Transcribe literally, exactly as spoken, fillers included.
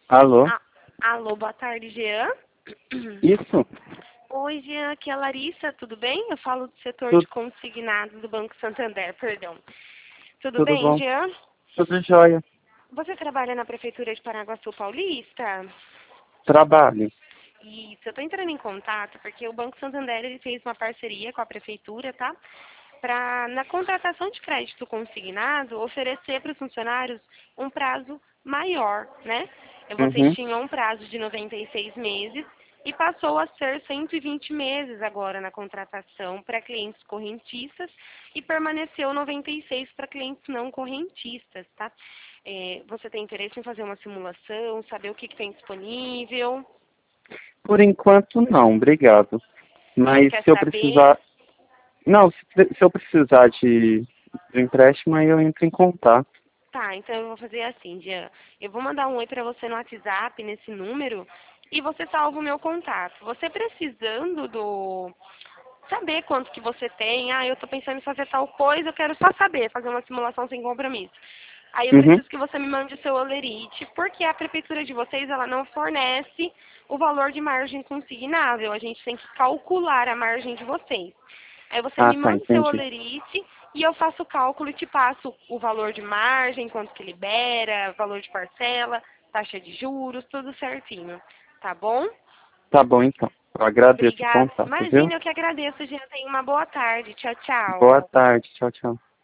Alô? Ah, alô, boa tarde, Jean. Isso? Oi, Jean, aqui é a Larissa, tudo bem? Eu falo do setor de Tudo, consignados do Banco Santander, perdão. Tudo tudo bem, bom? Jean? Tudo jóia. Você trabalha na Prefeitura de Paraguaçu Paulista? Trabalho. Isso, eu estou entrando em contato porque o Banco Santander ele fez uma parceria com a Prefeitura, tá? Para, na contratação de crédito consignado, oferecer para os funcionários um prazo maior, né? E Vocês Uhum. tinham um prazo de noventa e seis meses e passou a ser cento e vinte meses agora na contratação para clientes correntistas e permaneceu noventa e seis para clientes não correntistas, tá? É, você tem interesse em fazer uma simulação, saber o que, que tem disponível? Por enquanto, não, obrigado. Não Mas quer se eu saber? precisar... Não, se, se eu precisar de, de empréstimo, aí eu entro em contato. Tá, então eu vou fazer assim, Jean. Eu vou mandar um oi pra você no WhatsApp, nesse número, e você salva o meu contato. Você precisando do... Saber quanto que você tem. Ah, eu tô pensando em fazer tal coisa, eu quero só saber, fazer uma simulação sem compromisso. Aí eu Uhum. preciso que você me mande o seu olerite, porque a prefeitura de vocês, ela não fornece o valor de margem consignável. A gente tem que calcular a margem de vocês. Aí você Ah, me tá, manda o seu entendi. olerite e eu faço o cálculo e te passo o valor de margem, quanto que libera, valor de parcela, taxa de juros, tudo certinho. Tá bom? Tá bom, então. Eu agradeço o Obrigada. contato, viu? Imagina, eu que agradeço, gente. Tenha uma boa tarde. Tchau, tchau. Boa tarde. Tchau, tchau.